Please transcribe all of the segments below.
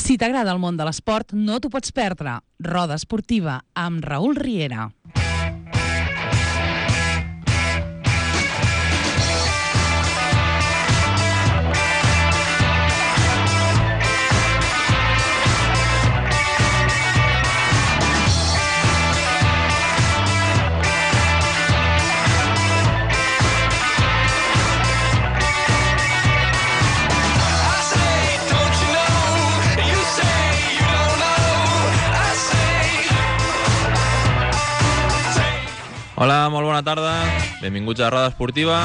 Si t'agrada el món de l'esport, no t'ho pots perdre. Roda Esportiva, amb Raül Riera. Hola, molt bona tarda. Benvinguts a Roda Esportiva.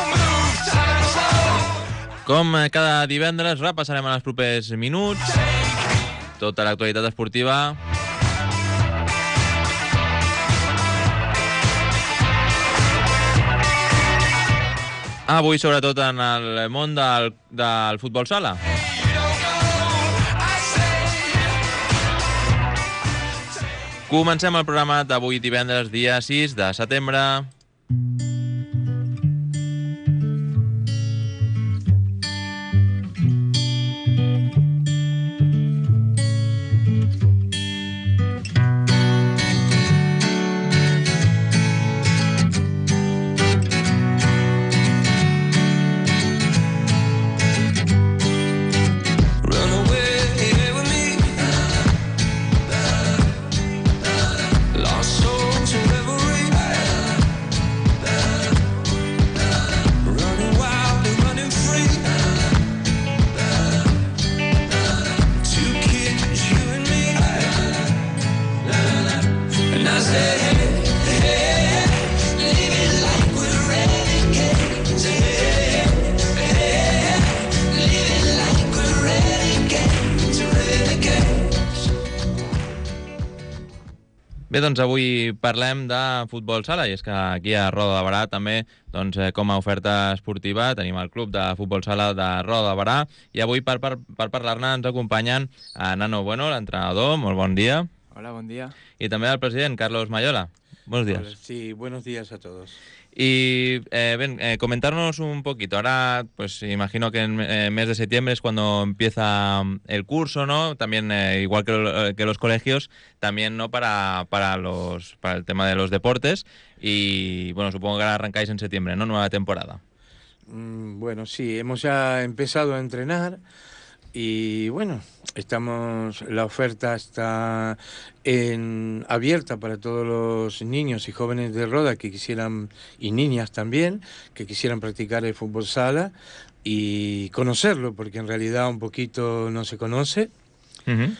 Com cada divendres, repassarem en els propers minuts tota l'actualitat esportiva. Avui, sobretot, en el món del futbol sala. Comencem el programa d'avui divendres, dia 6 de setembre. Bé, doncs avui parlem de futbol sala, i és que aquí a Roda de Berà també, doncs, com a oferta esportiva, tenim el club de futbol sala de Roda de Berà, i avui per parlar-ne ens acompanyen a Nano Bueno, l'entrenador. Molt bon dia. Hola, bon dia. I també el president, Carlos Mayola. Buenos días. Hola, sí, buenos días a todos. Y comentarnos un poquito. Ahora, pues imagino que en mes de septiembre es cuando empieza el curso, ¿no? También, igual que los colegios, también, ¿no? Para el tema de los deportes. Y bueno, supongo que ahora arrancáis en septiembre, ¿no? Nueva temporada. Bueno, sí, hemos ya empezado a entrenar. Y bueno, la oferta está abierta para todos los niños y jóvenes de Roda que quisieran, y niñas también, que quisieran practicar el fútbol sala y conocerlo, porque en realidad un poquito no se conoce. Uh-huh.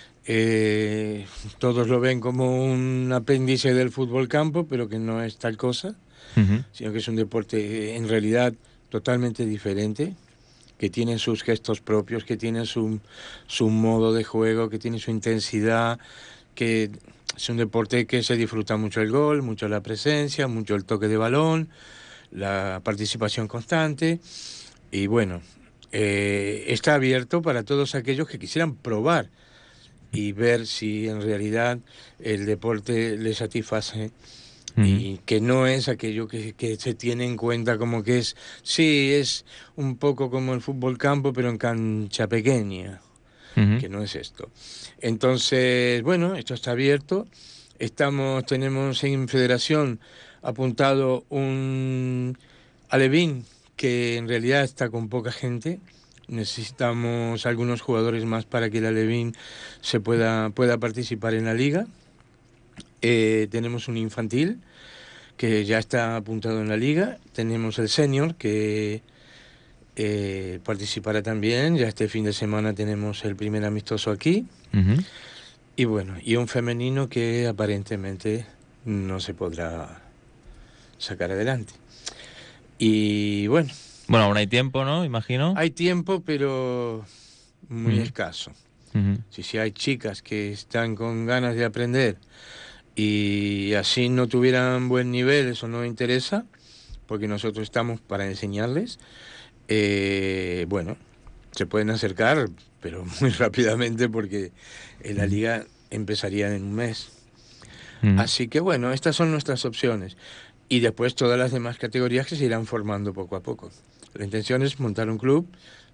Todos lo ven como un apéndice del fútbol campo, pero que no es tal cosa, Uh-huh. sino que es un deporte en realidad totalmente diferente, que tiene sus gestos propios, que tiene su modo de juego, que tiene su intensidad, que es un deporte que se disfruta mucho el gol, mucho la presencia, mucho el toque de balón, la participación constante. Y bueno, está abierto para todos aquellos que quisieran probar y ver si en realidad el deporte les satisface. Y que no es aquello que se tiene en cuenta como que es un poco como el fútbol campo, pero en cancha pequeña, que no es esto. Entonces, bueno, esto está abierto. Tenemos en Federación apuntado un alevín que en realidad está con poca gente. Necesitamos algunos jugadores más para que el alevín pueda participar en la liga. Tenemos un infantil que ya está apuntado en la liga. Tenemos el senior que participará también. Ya este fin de semana tenemos el primer amistoso aquí. Uh-huh. Y bueno, y un femenino que aparentemente no se podrá sacar adelante. Y bueno. Bueno, aún hay tiempo, ¿no? Imagino. Hay tiempo, pero muy escaso. Uh-huh. Si hay chicas que están con ganas de aprender y así no tuvieran buen nivel, eso no interesa, porque nosotros estamos para enseñarles. Bueno, se pueden acercar, pero muy rápidamente, porque la liga empezaría en un mes. Así que bueno, estas son nuestras opciones. Y después todas las demás categorías que se irán formando poco a poco. La intención es montar un club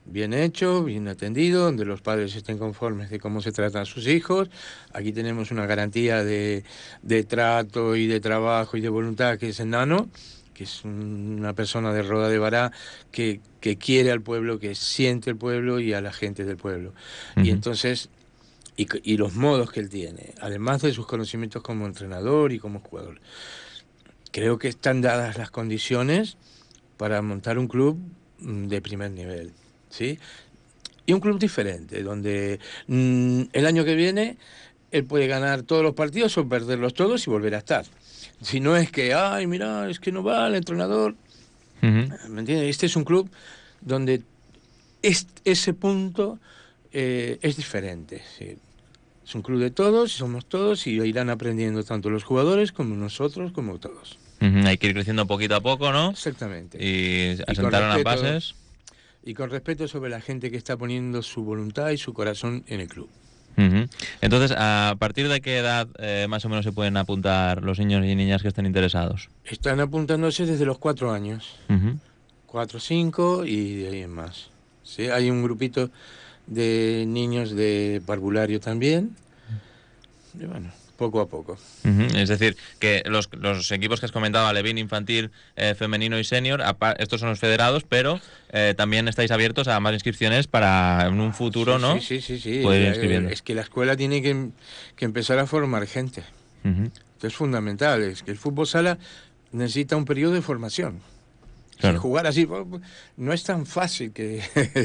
bien hecho, bien atendido, donde los padres estén conformes de cómo se tratan a sus hijos. Aquí tenemos una garantía de trato y de trabajo y de voluntad, que es el Nano, que es una persona de Roda de Bará que quiere al pueblo, que siente el pueblo y a la gente del pueblo. Y entonces, y los modos que él tiene, además de sus conocimientos como entrenador y como jugador. Creo que están dadas las condiciones para montar un club de primer nivel, ¿sí? Y un club diferente, donde el año que viene él puede ganar todos los partidos o perderlos todos y volver a estar. Si no es que, ay, mira, es que no va el entrenador. ¿Me entiendes? Este es un club donde ese punto es diferente, ¿sí? Es un club de todos, somos todos y irán aprendiendo tanto los jugadores como nosotros, como todos. Hay que ir creciendo poquito a poco, ¿no? Exactamente. Y asentar unas bases. Y con respeto sobre la gente que está poniendo su voluntad y su corazón en el club. Entonces, ¿a partir de qué edad más o menos se pueden apuntar los niños y niñas que estén interesados? Están apuntándose desde los 4 años. 4, 5 y de ahí en más. ¿Sí? Hay un grupito de niños de parvulario también. Y bueno, poco a poco. Es decir, que los equipos que has comentado, alevín, infantil, femenino y senior, estos son los federados, pero también estáis abiertos a más inscripciones para en un futuro, ¿no? Sí. Poder ir inscribiendo. Es que la escuela tiene que empezar a formar gente. Esto es fundamental. Es que el fútbol sala necesita un periodo de formación. Claro. Si jugar así no es tan fácil que...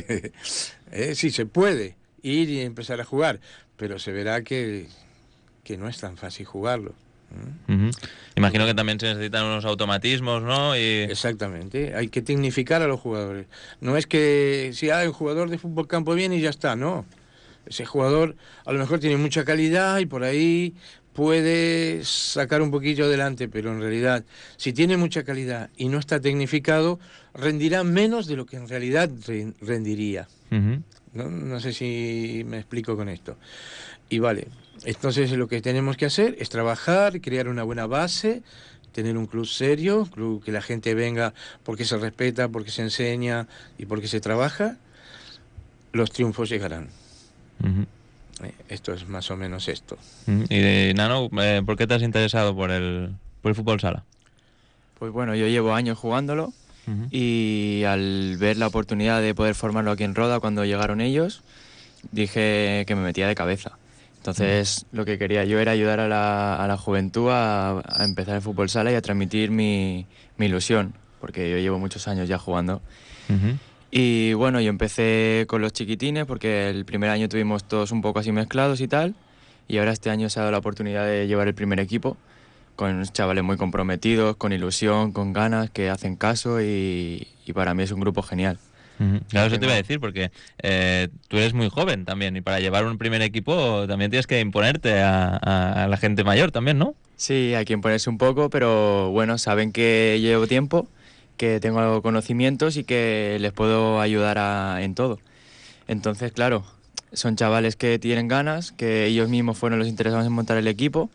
sí, se puede ir y empezar a jugar, pero se verá que no es tan fácil jugarlo. Imagino que también se necesitan unos automatismos, ¿no? Exactamente, hay que tecnificar a los jugadores. No es que si hay un jugador de fútbol campo viene y ya está, no. Ese jugador a lo mejor tiene mucha calidad y por ahí puede sacar un poquillo adelante, pero en realidad, si tiene mucha calidad y no está tecnificado, rendirá menos de lo que en realidad rendiría. No sé si me explico con esto. Y vale, entonces lo que tenemos que hacer es trabajar, crear una buena base, tener un club serio, club que la gente venga porque se respeta, porque se enseña y porque se trabaja. Los triunfos llegarán. Esto es más o menos esto. Y Nano, ¿por qué te has interesado por el fútbol sala? Pues bueno, yo llevo años jugándolo y al ver la oportunidad de poder formarlo aquí en Roda cuando llegaron ellos, dije que me metía de cabeza. Entonces lo que quería yo era ayudar a la juventud a empezar el fútbol sala y a transmitir mi ilusión, porque yo llevo muchos años ya jugando. Y bueno, yo empecé con los chiquitines porque el primer año tuvimos todos un poco así mezclados y tal, y ahora este año se ha dado la oportunidad de llevar el primer equipo con chavales muy comprometidos, con ilusión, con ganas, que hacen caso y para mí es un grupo genial. Claro, eso te iba a decir, porque tú eres muy joven también y para llevar un primer equipo también tienes que imponerte a la gente mayor también, ¿no? Sí, hay que imponerse un poco, pero bueno, saben que llevo tiempo, que tengo conocimientos y que les puedo ayudar en todo. Entonces, claro, son chavales que tienen ganas, que ellos mismos fueron los interesados en montar el equipo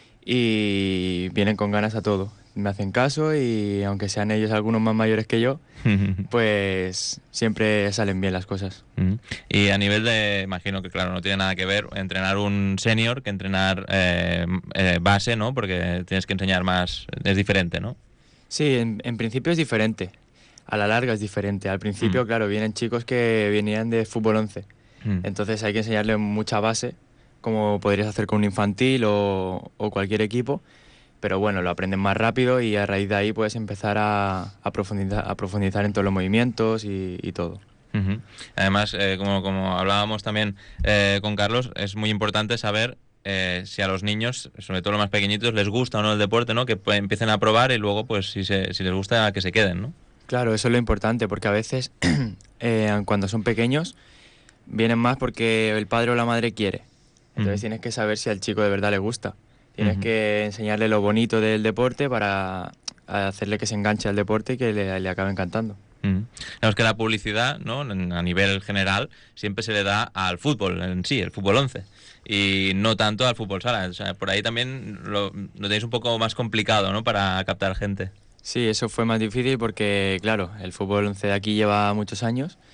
y vienen con ganas a todo. Me hacen caso y aunque sean ellos algunos más mayores que yo, pues siempre salen bien las cosas. Y a nivel de, imagino que claro, no tiene nada que ver entrenar un senior que entrenar base, ¿no? Porque tienes que enseñar más, es diferente, ¿no? Sí, en principio es diferente. A la larga es diferente. Al principio, claro, vienen chicos que venían de fútbol 11. Entonces hay que enseñarles mucha base, como podrías hacer con un infantil o cualquier equipo. Pero bueno, lo aprenden más rápido y a raíz de ahí puedes empezar a profundizar en todos los movimientos y todo. Además, como hablábamos también con Carlos, es muy importante saber si a los niños, sobre todo los más pequeñitos, les gusta o no el deporte, ¿no? Que empiecen a probar y luego, pues si les gusta, que se queden, ¿no? Claro, eso es lo importante, porque a veces cuando son pequeños vienen más porque el padre o la madre quiere. Entonces tienes que saber si al chico de verdad le gusta. Tienes que enseñarle lo bonito del deporte para hacerle que se enganche al deporte y que le acabe encantando. Claro, es que la publicidad, ¿no? A nivel general, siempre se le da al fútbol en sí, el fútbol 11, y no tanto al fútbol sala. O sea, por ahí también lo tenéis un poco más complicado, ¿no? Para captar gente. Sí, eso fue más difícil porque, claro, el fútbol 11 de aquí lleva muchos años,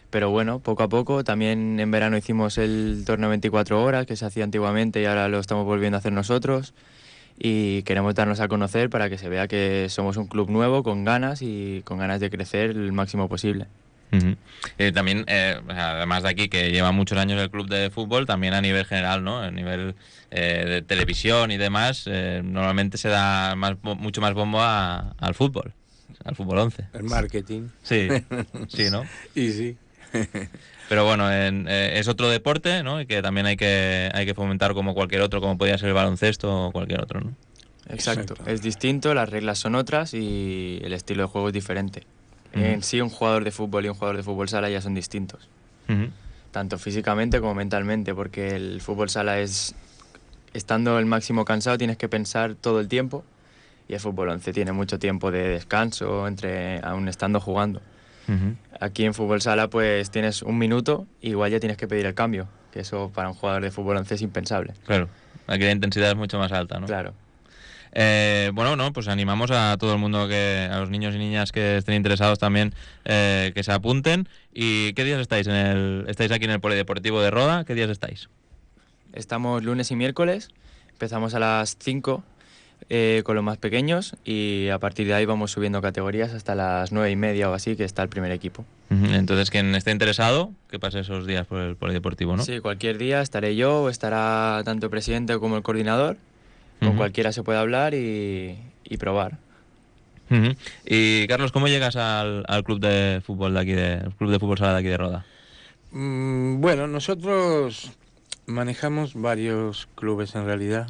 Pero bueno, poco a poco, también en verano hicimos el torneo 24 horas, que se hacía antiguamente y ahora lo estamos volviendo a hacer nosotros. Y queremos darnos a conocer para que se vea que somos un club nuevo, con ganas y con ganas de crecer el máximo posible. También, además de aquí, que lleva muchos años el club de fútbol, también a nivel general, ¿no? A nivel de televisión y demás, normalmente se da mucho más bombo al fútbol 11. El marketing. Sí, sí, ¿no? Y sí. Pero bueno, es otro deporte, ¿no? Y que también hay que fomentar como cualquier otro, como podría ser el baloncesto o cualquier otro, ¿no? Exacto, es distinto, las reglas son otras y el estilo de juego es diferente. En sí, un jugador de fútbol y un jugador de fútbol sala ya son distintos, tanto físicamente como mentalmente, porque el fútbol sala es, estando el máximo cansado, tienes que pensar todo el tiempo, y el fútbol 11 tiene mucho tiempo de descanso aún estando jugando. Aquí en fútbol sala pues tienes un minuto y igual ya tienes que pedir el cambio, que eso para un jugador de fútbol 11 es impensable. Claro, aquí la intensidad es mucho más alta, ¿no? Claro. Bueno, no, pues animamos a todo el mundo, a los niños y niñas que estén interesados también, que se apunten. ¿Y qué días estáis? ¿Estáis aquí en el Polideportivo de Roda? ¿Qué días estáis? Estamos lunes y miércoles, empezamos a las 5 con los más pequeños y a partir de ahí vamos subiendo categorías hasta las 9:30 o así, que está el primer equipo. Entonces, quien esté interesado, que pase esos días por el Polideportivo, ¿no? Sí, cualquier día estaré yo o estará tanto el presidente como el coordinador. Con cualquiera se puede hablar y probar. Y Carlos, ¿cómo llegas al club de fútbol de aquí el club de fútbol sala de aquí de Roda? Bueno, nosotros manejamos varios clubes en realidad.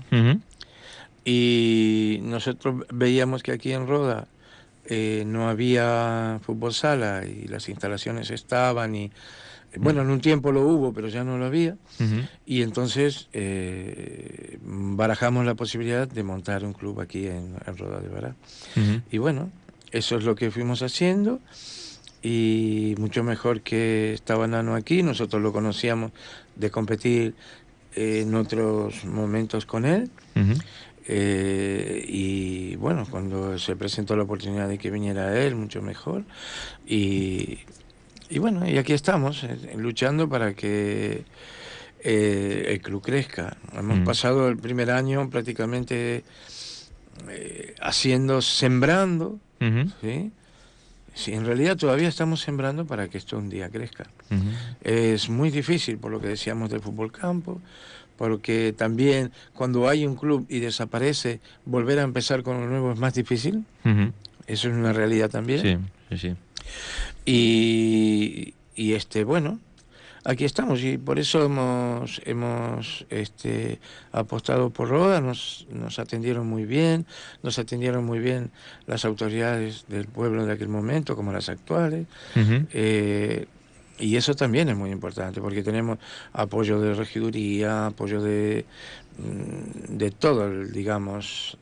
Y nosotros veíamos que aquí en Roda no había fútbol sala y las instalaciones estaban y bueno, en un tiempo lo hubo, pero ya no lo había. Y entonces barajamos la posibilidad de montar un club aquí en Roda de Bará. Y bueno, eso es lo que fuimos haciendo. Y mucho mejor que estaba Nano aquí. Nosotros lo conocíamos de competir en otros momentos con él. Y bueno, cuando se presentó la oportunidad de que viniera él, mucho mejor. Y bueno, y aquí estamos, luchando para que el club crezca. Hemos pasado el primer año prácticamente sembrando, ¿sí? Sí, en realidad todavía estamos sembrando para que esto un día crezca. Es muy difícil, por lo que decíamos del fútbol campo, porque también cuando hay un club y desaparece, volver a empezar con uno nuevo es más difícil. Eso es una realidad también. Sí. Y bueno, aquí estamos y por eso hemos apostado por Roda. Nos atendieron muy bien, las autoridades del pueblo de aquel momento como las actuales. Y eso también es muy importante porque tenemos apoyo de regiduría, apoyo de todo, digamos,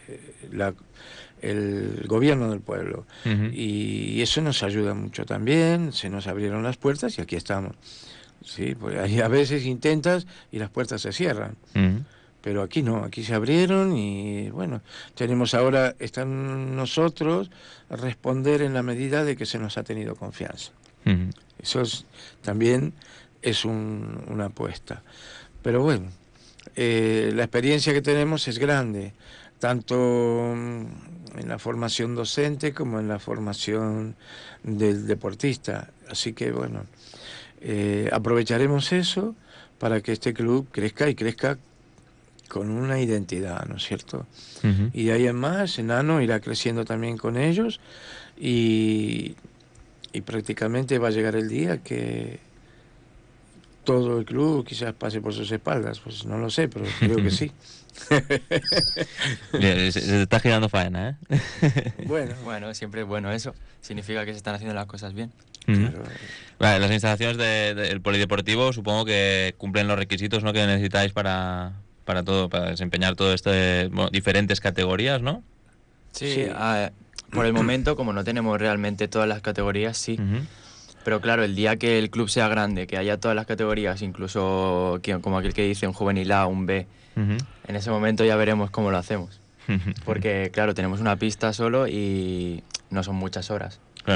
el gobierno del pueblo. Y eso nos ayuda mucho también. Se nos abrieron las puertas y aquí estamos. Sí, pues ahí a veces intentas y las puertas se cierran. Pero aquí no, aquí se abrieron y bueno, está en nosotros responder en la medida de que se nos ha tenido confianza. Eso también es una apuesta. Pero bueno, la experiencia que tenemos es grande, tanto en la formación docente como en la formación del deportista. Así que bueno, aprovecharemos eso para que este club crezca y crezca con una identidad, ¿no es cierto? Y de ahí en más, Nano irá creciendo también con ellos y prácticamente va a llegar el día que todo el club quizás pase por sus espaldas. Pues no lo sé, pero creo que sí. Se está girando faena, ¿eh? Bueno, siempre es bueno eso. Significa que se están haciendo las cosas bien. Claro. Vale, las instalaciones del polideportivo supongo que cumplen los requisitos, ¿no?, que necesitáis para desempeñar todo diferentes categorías, ¿no? Sí. Por el momento, como no tenemos realmente todas las categorías, sí. Pero claro, el día que el club sea grande, que haya todas las categorías, incluso como aquel que dice un juvenil A, un B, en ese momento ya veremos cómo lo hacemos. Porque claro, tenemos una pista solo y no son muchas horas. Claro.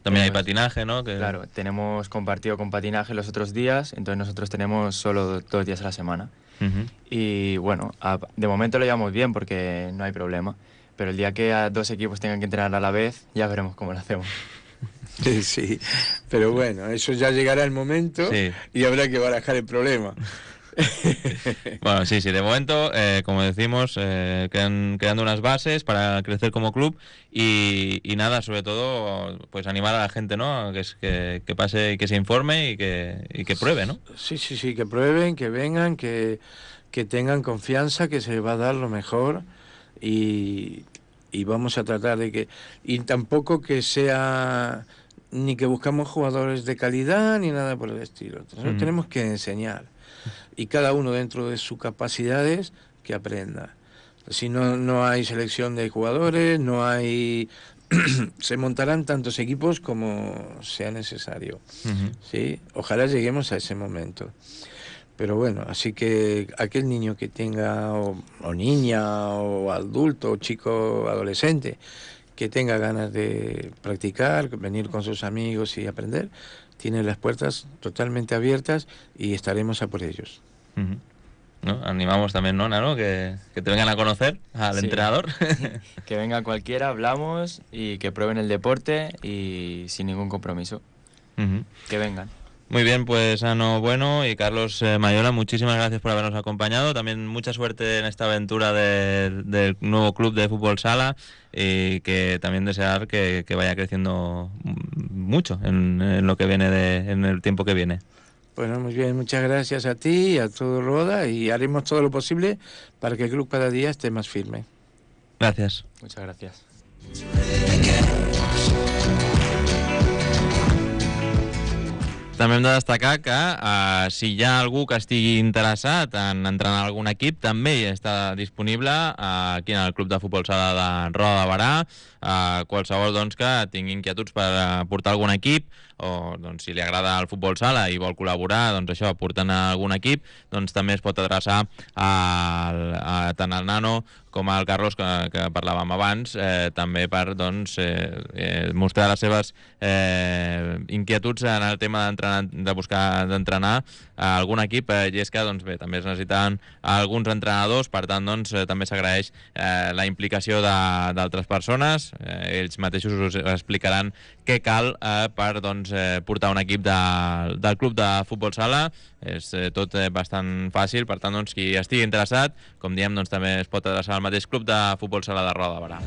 También hay patinaje, ¿no? Claro, tenemos compartido con patinaje los otros días, entonces nosotros tenemos solo 2 días a la semana. Y bueno, de momento lo llevamos bien porque no hay problema, pero el día que 2 equipos tengan que entrenar a la vez, ya veremos cómo lo hacemos. Sí, pero bueno, eso ya llegará el momento y habrá que barajar el problema. Bueno, sí, de momento, como decimos, quedando unas bases para crecer como club y nada, sobre todo, pues animar a la gente, ¿no? Que pase y que se informe y que pruebe, ¿no? Sí, que prueben, que vengan, que tengan confianza, que se va a dar lo mejor y vamos a tratar de que... Y tampoco que sea... ni que buscamos jugadores de calidad ni nada por el estilo. Nosotros tenemos que enseñar. Y cada uno dentro de sus capacidades que aprenda. Si no hay selección de jugadores, no hay... se montarán tantos equipos como sea necesario. ¿Sí? Ojalá lleguemos a ese momento. Pero bueno, así que aquel niño que tenga, o niña, o adulto, o chico adolescente, que tenga ganas de practicar, venir con sus amigos y aprender, tiene las puertas totalmente abiertas y estaremos a por ellos. ¿No? Animamos también, ¿no, Nano? Que te vengan a conocer al entrenador. Que venga cualquiera, hablamos y que prueben el deporte y sin ningún compromiso. Que vengan. Muy bien, pues Ano Bueno y Carlos Mayola, muchísimas gracias por habernos acompañado. También mucha suerte en esta aventura del nuevo club de fútbol sala y que también desear que vaya creciendo mucho en lo que viene en el tiempo que viene. Bueno, muy bien, muchas gracias a ti y a todo Roda y haremos todo lo posible para que el club cada día esté más firme. Gracias. Muchas gracias. També hem de destacar que si hi ha algú que estigui interessat en entrenar algun equip, també està disponible aquí en el Club de Futbol Sala de Roda de Barà. Qualsevol que tingui inquietuds per portar algun equip o si li agrada el futbol sala i vol col·laborar, això, portant algun equip, també es pot adreçar tant al Nano com al Carlos, que parlàvem abans, també per mostrar les seves inquietuds en el tema de buscar d'entrenar algun equip, i és que també es necessiten alguns entrenadors, per tant també s'agraeix la implicació d'altres persones. Ells mateixos us explicaran què cal per portar un equip del club de futbol sala. És tot bastant fàcil, per tant qui estigui interessat, com diem, també es pot adreçar al mateix club de futbol sala de Roda de Barà.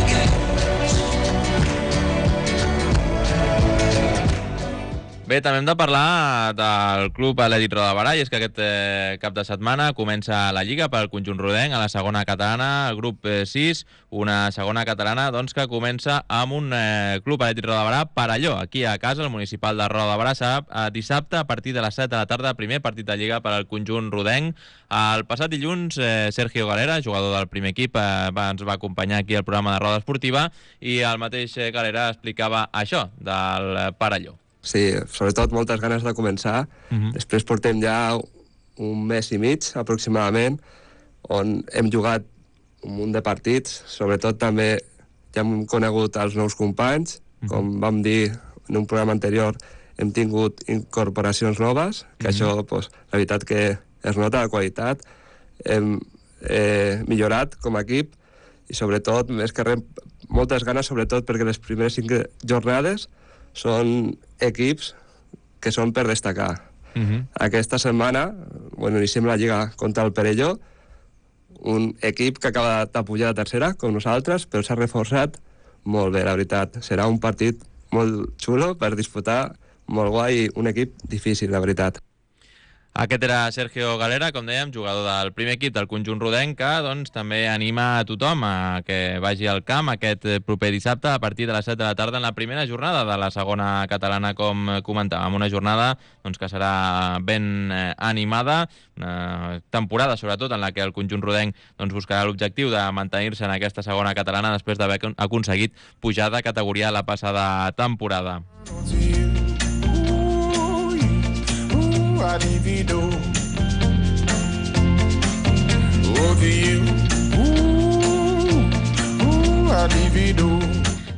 Bé, també hem de parlar del Club Atlètic Roda de Barà, i és que aquest cap de setmana comença la Lliga pel conjunt rodenc a la segona catalana, el grup 6, una segona catalana que comença amb un Club Atlètic Roda de Barà Parelló, aquí a casa, al municipal de Roda de Barà. Serà dissabte a partir de les 7 de la tarda, primer partit de Lliga per al conjunt rodenc. El passat dilluns, Sergio Galera, jugador del primer equip, ens va acompanyar aquí al programa de Roda Esportiva, i el mateix Galera explicava això del Parelló. Sí, sobretot moltes ganes de començar. Després portem ja un mes i mig, aproximadament, on hem jugat un munt de partits. Sobretot també ja hem conegut els nous companys. Com vam dir en un programa anterior, hem tingut incorporacions noves, que això, la veritat que es nota la qualitat. Hem millorat com a equip i sobretot, més que res, moltes ganes, sobretot perquè les primeres 5 jornades són equips que són per destacar. Aquesta setmana iniciem la Lliga contra el Perelló, un equip que acaba de pujar de tercera, com nosaltres, però s'ha reforçat molt bé, la veritat. Serà un partit molt xulo per disputar, molt guai, i un equip difícil, la veritat. Aquest era Sergio Galera, com dèiem, jugador del primer equip del conjunt rodenc, que també anima a tothom a que vagi al camp aquest proper dissabte a partir de les 7 de la tarda en la primera jornada de la segona catalana, com comentàvem. Una jornada que serà ben animada, una temporada sobretot en la que el conjunt rodenc buscarà l'objectiu de mantenir-se en aquesta segona catalana després d'haver aconseguit pujar de categoria la passada temporada.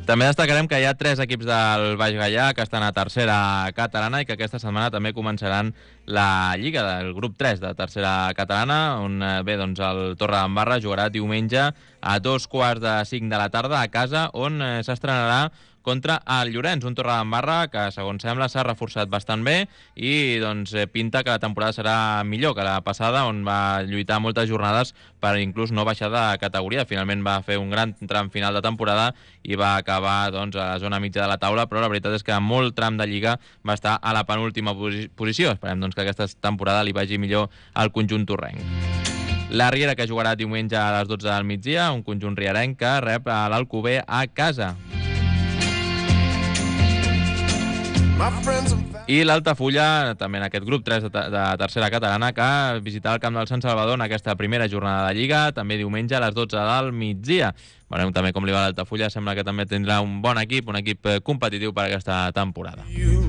També destacarem que hi ha 3 equips del Baix Gaià que estan a tercera catalana i que aquesta setmana també començaran la Lliga del grup 3 de tercera catalana, on doncs el Torredembarra jugarà diumenge a 2:45 de la tarda a casa, on s'estrenarà contra el Llorenç, un Torredembarra que, segons sembla, s'ha reforçat bastant bé i doncs, pinta que la temporada serà millor que la passada, on va lluitar moltes jornades per inclús no baixar de categoria. Finalment va fer un gran tram final de temporada i va acabar doncs, a la zona mitja de la taula, però la veritat és que en molt tram de Lliga va estar a la penúltima posició. Esperem doncs, que aquesta temporada li vagi millor al conjunt torrenc. La Riera, que jugarà diumenge a les 12 del migdia, un conjunt rierenc que rep a l'Alcover a casa. I l'Altafulla, també en aquest grup 3 de tercera catalana, que visitarà el camp del Sant Salvador en aquesta primera jornada de Lliga, també diumenge a les 12 del migdia. Veurem també com li va l'Altafulla, sembla que també tindrà un bon equip, un equip competitiu per aquesta temporada.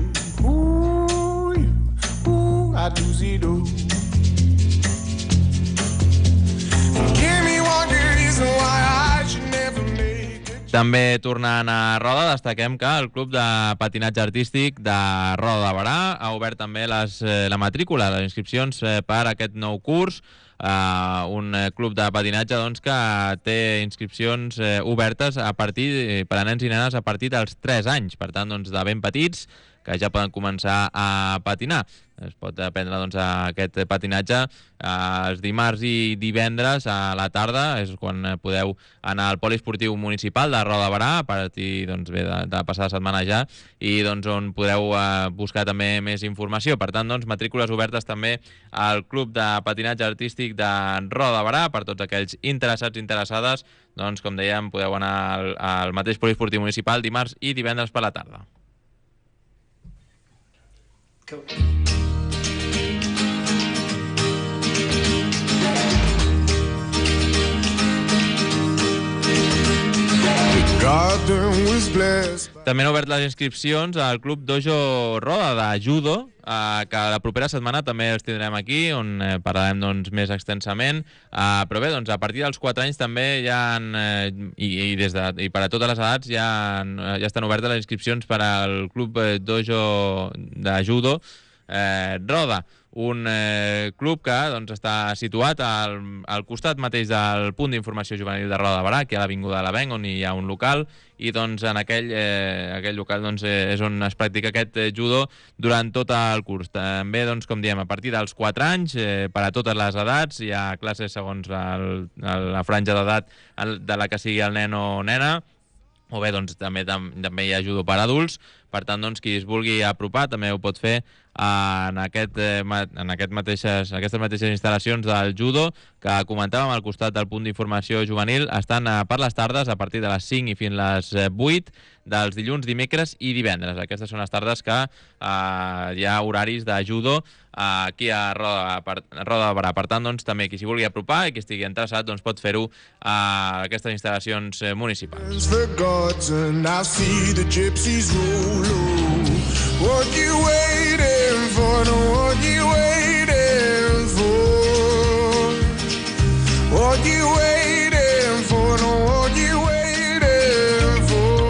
També tornant a Roda, destaquem que el Club de Patinatge Artístic de Roda de Berà ha obert també la matrícula, les inscripcions per aquest nou curs. Un club de patinatge doncs, que té inscripcions obertes per a nens i nenes a partir dels 3 anys, per tant, doncs, de ben petits, que ja poden començar a patinar. Es pot aprendre doncs, aquest patinatge els dimarts i divendres a la tarda, és quan podeu anar al poliesportiu municipal de Roda de Berà, a partir doncs, de la passada setmana ja, i doncs, on podeu buscar també més informació. Per tant, doncs, matrícules obertes també al Club de Patinatge Artístic de Roda de Berà, per tots aquells interessats i interessades, doncs, com dèiem, podeu anar al mateix poliesportiu municipal dimarts i divendres per la tarda. Cool. També han obert les inscripcions al Club Dojo Roda de Judo, que la propera setmana també els tindrem aquí, on parlarem doncs, més extensament. Però bé, doncs, a partir dels 4 anys també hi ha, i per a totes les edats ja estan obertes les inscripcions per al Club Dojo de Judo Roda, un club que doncs, està situat al costat mateix del punt d'informació juvenil de Roda de Berà, aquí a l'Avinguda de l'Avenc, on hi ha un local, i doncs, en aquell local doncs, és on es practica aquest judo durant tot el curs. També, doncs, com diem, a partir dels 4 anys, per a totes les edats, hi ha classes segons la franja d'edat de la que sigui el nen o nena, o bé doncs, també hi ha judo per adults. Per tant, doncs, qui es vulgui apropar també ho pot fer en aquestes mateixes instal·lacions del judo que comentàvem al costat del punt d'informació juvenil. Estan per les tardes a partir de les 5 i fins les 8 dels dilluns, dimecres i divendres. Aquestes són les tardes que hi ha horaris de judo aquí a Roda de Berà. Per tant, doncs, també qui s'hi vulgui apropar i qui estigui interessat doncs, pot fer-ho a aquestes instal·lacions municipals. What you waiting for? No, what you waiting for? What you waiting for? No, what you waiting for?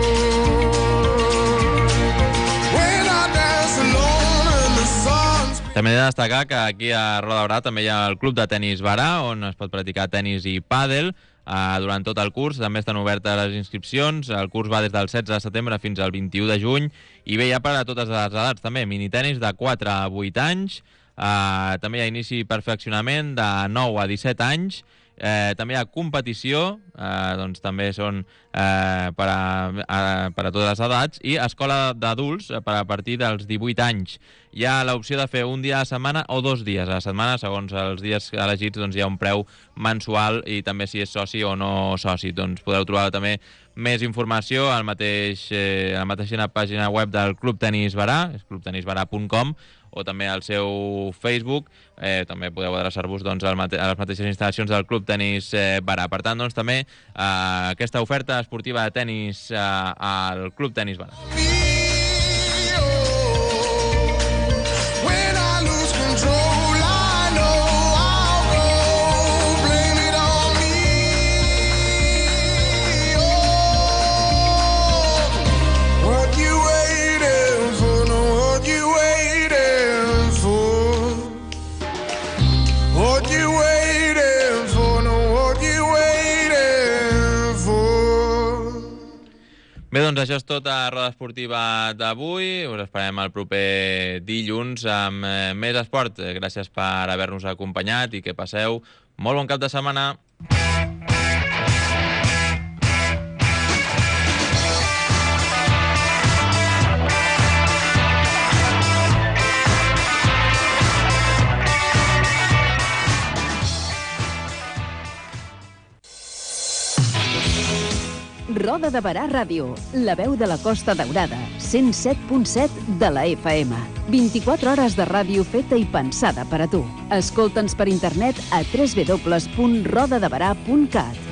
When I dance alone in the sun. També he de destacar que aquí a Roda de Berà també hi ha el Club de Tenis Berà, on es pot practicar tenis i pàdel. Durant tot el curs també estan obertes les inscripcions. El curs va des del 16 de setembre fins al 21 de juny i bé, hi ha per a totes les edats també, minitenis de 4 a 8 anys, també hi ha inici i perfeccionament de 9 a 17 anys, també hi ha competició, doncs també són per a totes les edats, i escola d'adults per a partir dels 18 anys. Hi ha l'opció de fer un dia a la setmana o 2 dies a la setmana, segons els dies elegits doncs hi ha un preu mensual i també si és soci o no soci. Doncs podeu trobar també més informació a la mateixa pàgina web del Club Tenis Berà, és clubtenisberà.com, o també al seu Facebook. També podeu adreçar-vos doncs, a les mateixes instal·lacions del Club Tenis Berà. Per tant, doncs, també aquesta oferta esportiva de tenis al Club Tenis Berà. Bé, doncs això és tot a Roda Esportiva d'avui. Us esperem el proper dilluns amb més esport. Gràcies per haver-nos acompanyat i que passeu molt bon cap de setmana. Roda de Berà Ràdio, la veu de la Costa Daurada, 107.7 de la FM. 24 hores de ràdio feta i pensada per a tu. Escolta'ns per internet a www.rodadeberà.cat.